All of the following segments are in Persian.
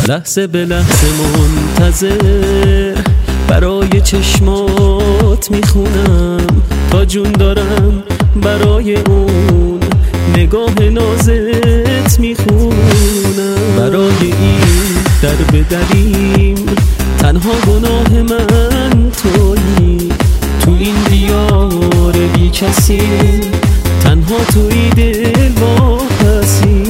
لحظه به لحظه منتظر برای چشمات میخونم، تا جون دارم برای اون نگاه نازت میخونم. برای این در بدریم تنها گناه من تویی، تو این دیار بی کسی تنها تویی دل واپسی.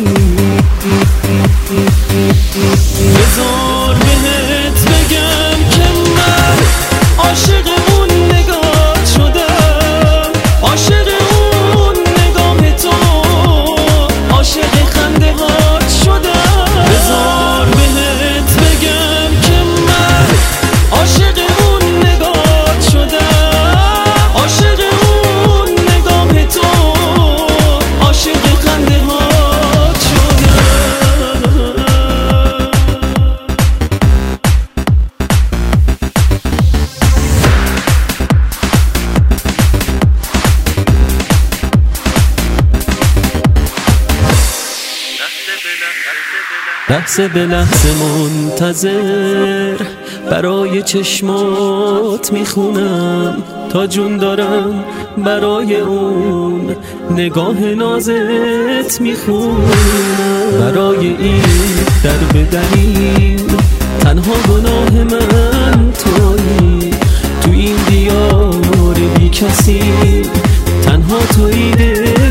بذار بهت بگم که من عاشق اون نگاه شدم، عاشق اون نگاه تو، عاشق خنده هات شدم. بذار بهت بگم که من عاشق اون نگاه شدم، عاشق اون نگاه تو، عاشق خنده هات شدم. لحظه به لحظه منتظر برای چشمات میخونم، تا جون دارم برای اون نگاه نازت میخونم. برای این در بدریم تنها گناه من تویی، تو این دیار بی کسی تنها تویی دل